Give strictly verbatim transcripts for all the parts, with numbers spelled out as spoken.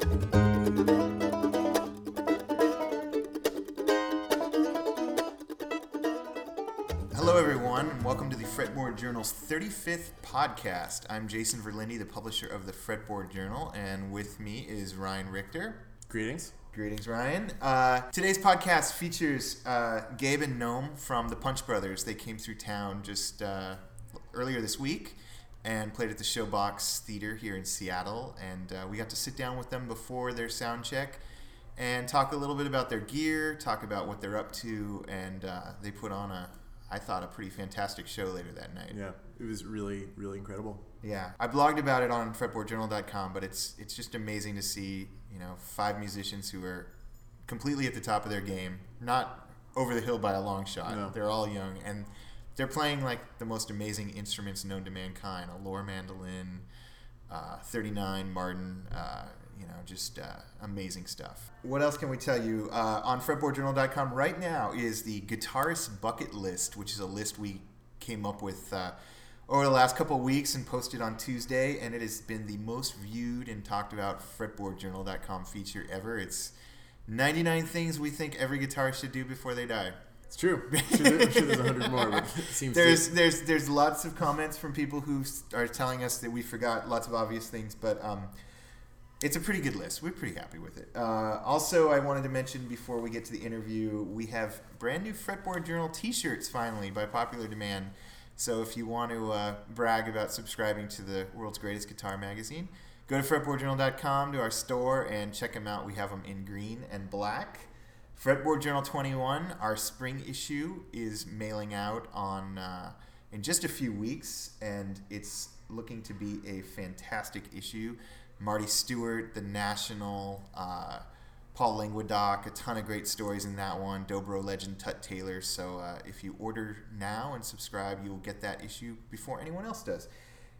Hello, everyone, and welcome to the Fretboard Journal's thirty-fifth podcast. I'm Jason Verlinde, the publisher of the Fretboard Journal, and with me is Ryan Richter. Greetings. Greetings, Ryan. Uh, today's podcast features uh, Gabe and Noam from the Punch Brothers. They came through town just uh, earlier this week and played at the Showbox Theater here in Seattle, and uh, we got to sit down with them before their sound check and talk a little bit about their gear, talk about what they're up to, and uh, they put on a I thought a pretty fantastic show later that night. Yeah, it was really, really incredible. Yeah, I blogged about it on fretboard journal dot com, but it's it's just amazing to see, you know, five musicians who are completely at the top of their game, not over the hill by a long shot. No. They're all young, and they're playing like the most amazing instruments known to mankind: a Lohr mandolin, uh, thirty-nine Martin. Uh, You know, just uh, amazing stuff. What else can we tell you? Uh, on fretboard journal dot com right now is the Guitarist Bucket List, which is a list we came up with uh, over the last couple of weeks and posted on Tuesday, and it has been the most viewed and talked about fretboard journal dot com feature ever. It's ninety-nine things we think every guitarist should do before they die. It's true. I'm sure, I'm sure there's a hundred more, but it seems there's to... there's there's lots of comments from people who are telling us that we forgot lots of obvious things, but um, it's a pretty good list. We're pretty happy with it. Uh, also, I wanted to mention before we get to the interview, we have brand new Fretboard Journal t-shirts finally by popular demand. So if you want to uh, brag about subscribing to the world's greatest guitar magazine, go to fretboard journal dot com to our store and check them out. We have them in green and black. Fretboard Journal twenty-one, our spring issue, is mailing out on uh, in just a few weeks, and it's looking to be a fantastic issue. Marty Stewart, The National, uh, Paul Languedoc, a ton of great stories in that one, Dobro legend Tut Taylor. So uh, if you order now and subscribe, you'll get that issue before anyone else does.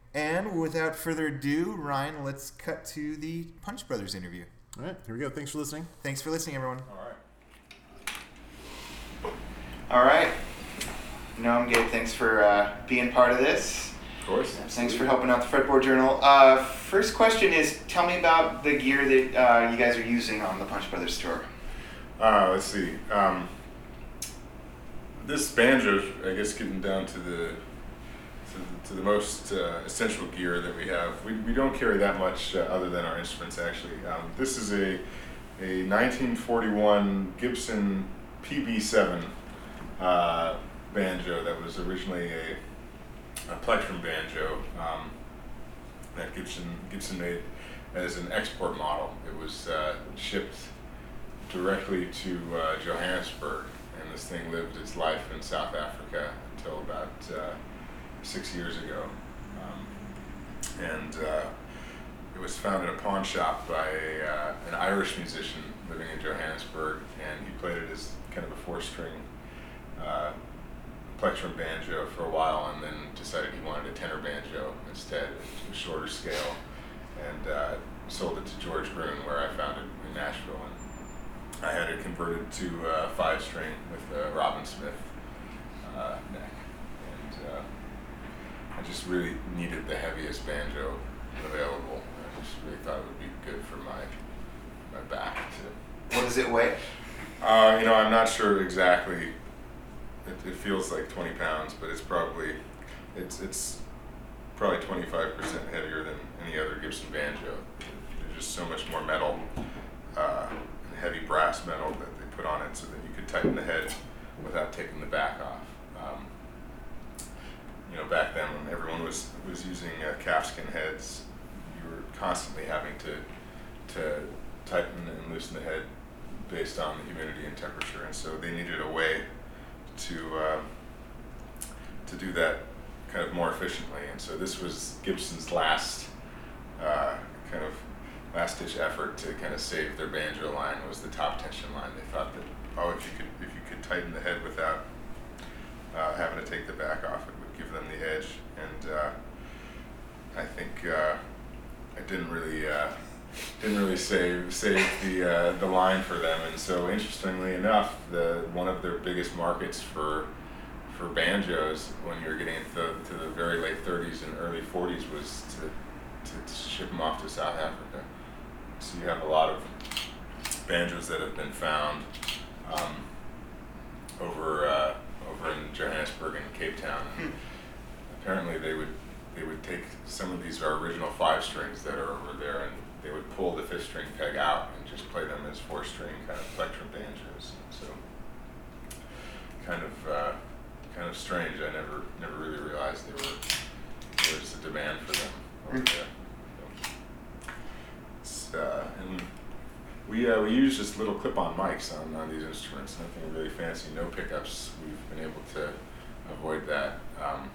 And without further ado, Ryan, let's cut to the Punch Brothers interview. All right, here we go. Thanks for listening. Thanks for listening, everyone. All right. All right. Noam, Gabe, thanks for uh, being part of this. Of course. Thanks for helping out the Fretboard Journal. Uh, first question is, tell me about the gear that uh, you guys are using on the Punch Brothers tour. Uh, let's see. Um, this banjo, I guess, getting down to the to the, to the most uh, essential gear that we have. We we don't carry that much uh, other than our instruments, actually. Um, this is a a nineteen forty-one Gibson P B seven uh, banjo that was originally a a plectrum banjo um, that Gibson Gibson made as an export model. It was uh, shipped directly to uh, Johannesburg, and this thing lived its life in South Africa until about uh, six years ago. Um, and uh, it was found in a pawn shop by a, uh, an Irish musician living in Johannesburg, and he played it as kind of a four-string uh, plectrum banjo for a while, and then decided he wanted a tenor banjo instead, a shorter scale, and uh, sold it to George Gruen, where I found it in Nashville. And I had it converted to uh, five string with a Robin Smith uh, neck, and uh, I just really needed the heaviest banjo available. I just really thought it would be good for my my back to. What does it weigh? Uh, you know, I'm not sure exactly. It, it feels like twenty pounds, but it's probably it's it's probably twenty-five percent heavier than any other Gibson banjo. There's just so much more metal, uh, and heavy brass metal that they put on it, so that you could tighten the head without taking the back off. Um, you know, back then when everyone was was using uh, calfskin heads, you were constantly having to to tighten and loosen the head based on the humidity and temperature, and so they needed a way to uh, to do that kind of more efficiently. And so this was Gibson's last uh, kind of last ditch effort to kind of save their banjo line, was the top tension line. They thought that, oh, if you could if you could tighten the head without uh, having to take the back off, it would give them the edge. And uh, I think uh, I didn't really uh, didn't really save save the uh, the line for them. And so, interestingly enough, the one of their biggest markets for for banjos when you were getting into the, to the very late thirties and early forties was to, to, to ship them off to South Africa. so you have a lot of banjos that have been found um, over uh, over in Johannesburg and Cape Town. And apparently, they would they would take some of these our original five strings that are over there, and they would pull the fifth string peg out and just play them as four string kind of plectrum banjos. So kind of uh, kind of strange. I never never really realized there were there was a demand for them over there. So, it's, uh, and we uh, we use just little clip-on mics on, on these instruments. Nothing really fancy. No pickups. We've been able to avoid that. Um,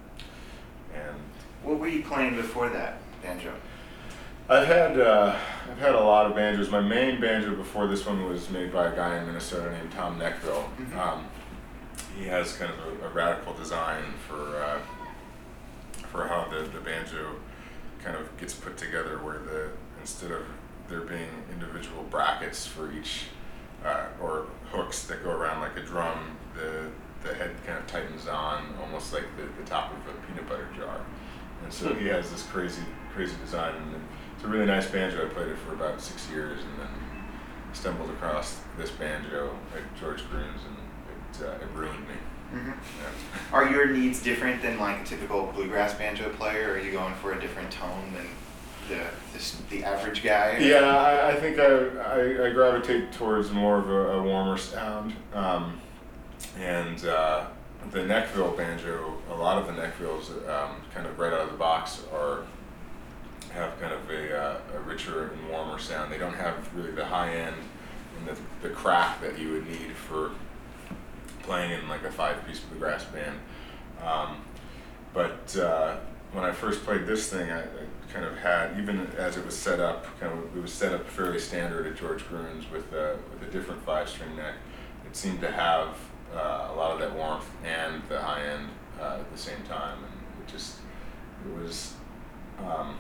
and What were you playing before that banjo? I've had uh, I've had a lot of banjos. My main banjo before this one was made by a guy in Minnesota named Tom Neckville. Mm-hmm. Um, he has kind of a, a radical design for uh, for how the, the banjo kind of gets put together, where the instead of there being individual brackets for each uh, or hooks that go around like a drum, the the head kind of tightens on almost like the, the top of a peanut butter jar. And so he has this crazy crazy design, and it's a really nice banjo. I played it for about six years, and then stumbled across this banjo at George Gruhn's, and it, uh, it ruined me. Mm-hmm. Yeah. Are your needs different than like a typical bluegrass banjo player? Or are you going for a different tone than the this, the average guy? Yeah, I, I think I, I, I gravitate towards more of a, a warmer sound. Um, and uh, the Neckville banjo, a lot of the Neckvilles, um, kind of right out of the box, are have kind of a, uh, a richer and warmer sound. They don't have really the high end and the, the crack that you would need for playing in like a five-piece bluegrass band. Um, but uh, when I first played this thing, I, I kind of had, even as it was set up, kind of it was set up fairly standard at George Gruhn's with a, with a different five-string neck. It seemed to have uh, a lot of that warmth and the high end uh, at the same time, and it just it was. Um,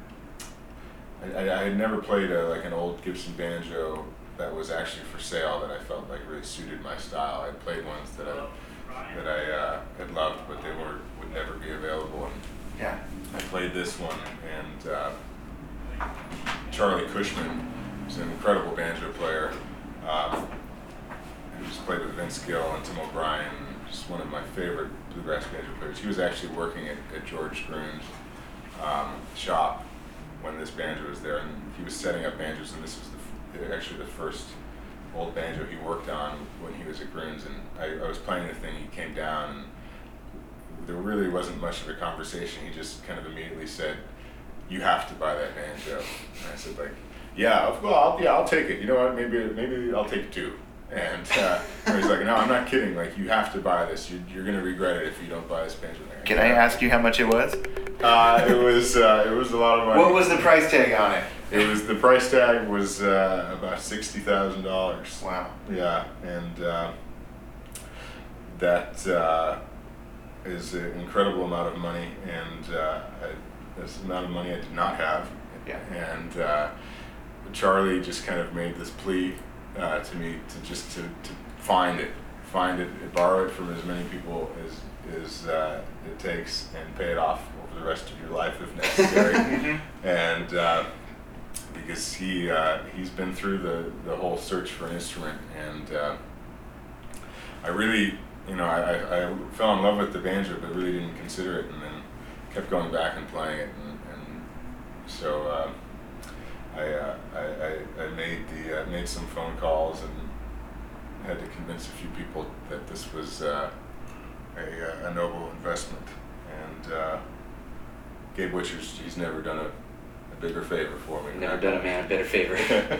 I, I had never played a, like an old Gibson banjo that was actually for sale that I felt like really suited my style. I played ones that I that I uh, had loved, but they were would never be available. And Yeah. I played this one, and uh, Charlie Cushman is an incredible banjo player. Um, who's played with Vince Gill and Tim O'Brien, just one of my favorite bluegrass banjo players. He was actually working at, at George Gruhn's um, shop when this banjo was there, and he was setting up banjos, and this was the, actually the first old banjo he worked on when he was at Gruhn's. And I, I was playing the thing, he came down, and there really wasn't much of a conversation. He just kind of immediately said, "You have to buy that banjo." And I said, like, "Yeah, well, I'll, yeah, I'll take it. You know what? Maybe, maybe I'll take two." And uh, he's like, "No, I'm not kidding. Like, you have to buy this. You're, you're gonna regret it if you don't buy this banjo." Like, Can I ask you how much it was? Uh, it was uh, it was a lot of money. What was the price tag on it? It was the price tag was uh, about sixty thousand dollars. Wow. Yeah, and uh, that uh, is an incredible amount of money, and uh, I, this amount of money I did not have. Yeah. And uh, Charlie just kind of made this plea uh, to me to just to, to find it, find it, borrow it from as many people as as uh, it takes, and pay it off over the rest of your life if necessary. And uh, because he uh, he's been through the, the whole search for an instrument, and uh, I really, you know, I, I fell in love with the banjo, but really didn't consider it, and then kept going back and playing it, and, and so uh, I, uh, I, I I made the uh, made some phone calls and had to convince a few people that this was uh, a, a noble investment, and uh, Gabe Witchers, he's never done a, a bigger favor for me. Never done a man a better favor.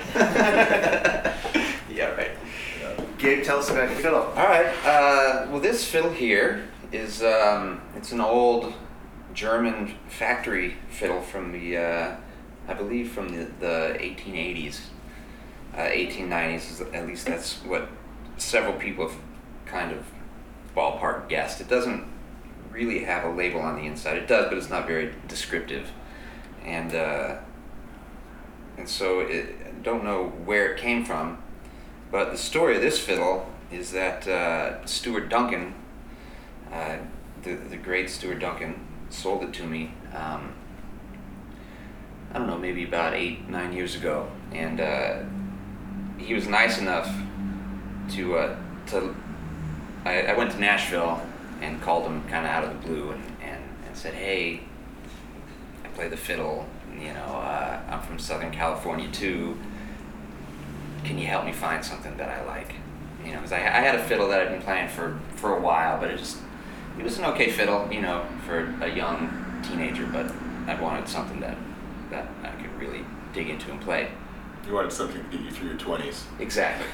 Yeah, right. Yeah. Gabe, tell us about your fiddle. All right. Uh, well, this fiddle here is um, it's an old German factory fiddle from the, uh, I believe, from the, the eighteen eighties, uh, eighteen nineties. At least that's what several people have kind of ballpark guessed. It doesn't really have a label on the inside. It does, but it's not very descriptive. And uh, and so it, don't know where it came from, but the story of this fiddle is that uh, Stuart Duncan, uh, the the great Stuart Duncan, sold it to me. Um, I don't know, know, maybe about eight, nine years ago, and uh, he was nice enough to uh, to. I, I went to Nashville and called him kind of out of the blue and, and, and said, "Hey, I play the fiddle. You know, uh, I'm from Southern California too. Can you help me find something that I like?" You know, because I, I had a fiddle that I'd been playing for, for a while, but it just it was an okay fiddle, you know, for a young teenager. But I wanted something that that I could really dig into and play. You wanted something to get you through your twenties. Exactly.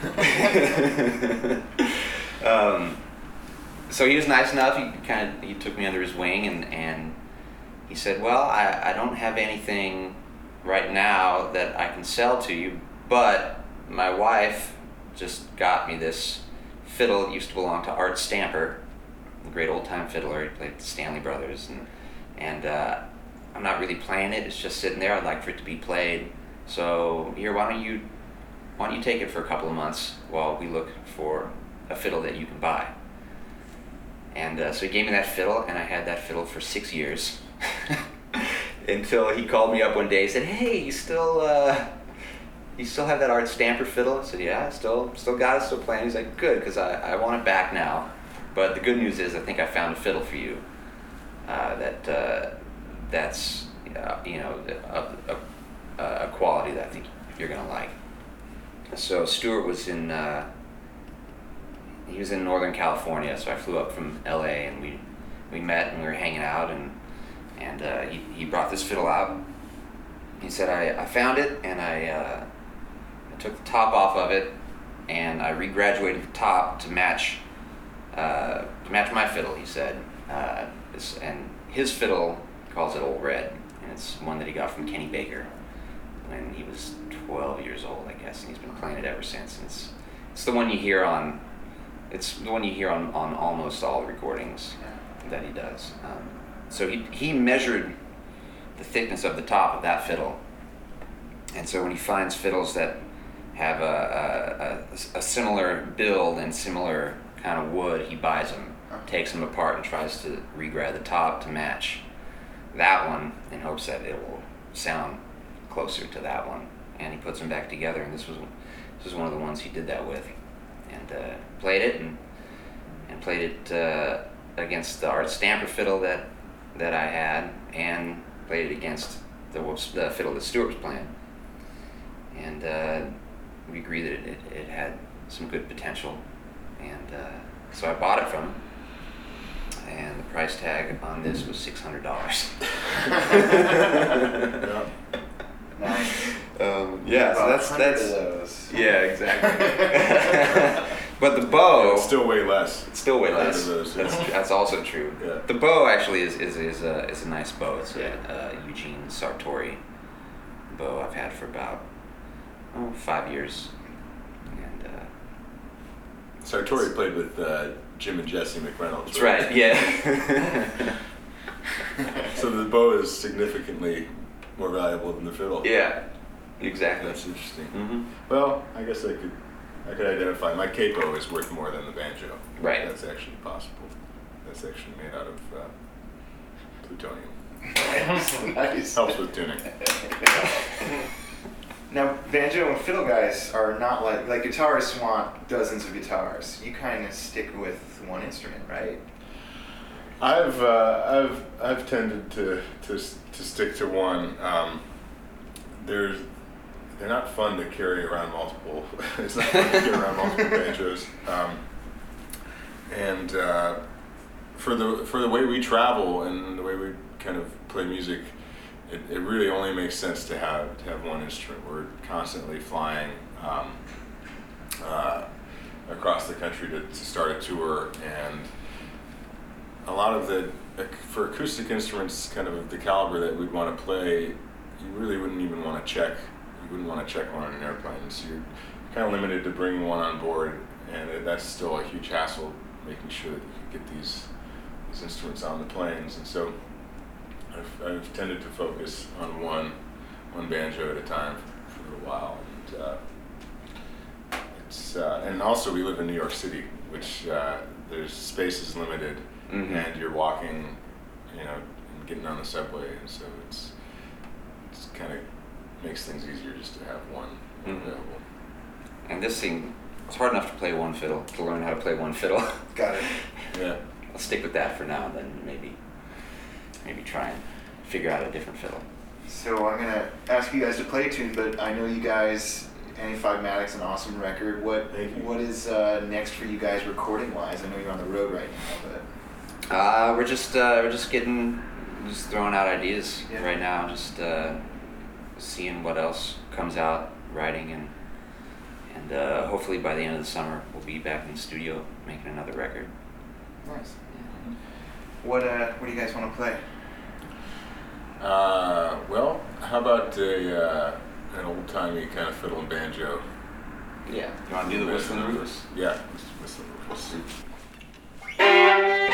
um, so he was nice enough. He kind of he took me under his wing and, and he said, "Well, I, I don't have anything right now that I can sell to you, but my wife just got me this fiddle that used to belong to Art Stamper, the great old time fiddler. He played the Stanley Brothers, and and uh, I'm not really playing it. It's just sitting there. I'd like for it to be played. So here, why don't you why don't you take it for a couple of months while we look for a fiddle that you can buy?" And uh, so he gave me that fiddle, and I had that fiddle for six years until he called me up one day and said, "Hey, you still uh, you still have that Art Stamper fiddle?" I said, "Yeah, I still still got it, still playing." He's like, "Good, because I, I want it back now. But the good news is I think I found a fiddle for you uh, that uh, that's uh, you know a, a, a quality that I think you're gonna like." So Stuart was in uh, he was in Northern California, so I flew up from L A and we we met and we were hanging out and and uh, he he brought this fiddle out. He said, I, I found it and I, uh, I took the top off of it and I regraduated the top to match uh, to match my fiddle, he said. Uh, this, and his fiddle calls it Old Red, and it's one that he got from Kenny Baker when he was twelve years old, I guess, and he's been playing it ever since. And it's it's the one you hear on it's the one you hear on, on almost all the recordings that he does. Um, so he he measured the thickness of the top of that fiddle, and so when he finds fiddles that have a, a, a similar build and similar kind of wood, he buys them, takes them apart and tries to regrab the top to match that one in hopes that it will sound closer to that one, and he puts them back together, and this was this was one of the ones he did that with, and uh, played it and and played it uh, against the Art Stamper fiddle that that I had, and played it against the, the fiddle that Stuart was playing, and uh, we agreed that it, it, it had some good potential, and uh, so I bought it from him, and the price tag on this was six hundred dollars. Yeah. Nice. Um, yeah, so About that's one hundred that's of those. yeah, exactly. But the bow, It's still way less. it's still way one hundred less. of those, yeah. That's that's also true. Yeah. The bow actually is is is a is a nice bow. It's a uh, Eugene Sartori bow I've had for about oh five years, and uh, Sartori played with uh, Jim and Jesse McReynolds. that's right. Yeah. So the bow is significantly more valuable than the fiddle. Yeah. Exactly. That's interesting. hmm Well, I guess I could I could identify my capo is worth more than the banjo. Right. That's actually possible. That's actually made out of uh, plutonium. Nice. Helps with tuning. Now, banjo and fiddle guys are not like like guitarists want dozens of guitars. You kind of stick with one instrument, right? I've uh, I've I've tended to to to stick to one. Um, there's they're not fun to carry around multiple. It's not fun to carry around multiple banjos. Um, and uh, for the for the way we travel and the way we kind of play music, it, it really only makes sense to have to have one instrument. We're constantly flying um, uh, across the country to, to start a tour, and a lot of the for acoustic instruments, kind of the caliber that we'd want to play, you really wouldn't even want to check. You wouldn't want to check one on an airplane. So you're kind of limited to bringing one on board, and it, that's still a huge hassle, making sure that you can get these these instruments on the planes. And so I've, I've tended to focus on one one banjo at a time for, for a little while. And uh, it's uh, and also we live in New York City, which uh, there's space is limited. Mhm. And you're walking, you know, and getting on the subway, and so it's it's kind of makes things easier just to have one Mhm. available. And this thing, it's hard enough to play one fiddle, to learn how to play one fiddle. Got it. Yeah. I'll stick with that for now, and then maybe, maybe try and figure out a different fiddle. So I'm gonna ask you guys to play a tune, but I know you guys. Any Five Matic's an awesome record. What Thank you. what is uh, next for you guys recording wise? I know you're on the road right now, but Uh, we're just uh, we're just getting, just throwing out ideas Yeah. right now. Just uh, seeing what else comes out, writing, and and uh, hopefully by the end of the summer we'll be back in the studio making another record. nice. What uh what do you guys want to play? Uh, well, how about a uh, an old timey kind of fiddle and banjo? Yeah. You want to do the Whistling Rufus? Yeah, Whistling Rufus.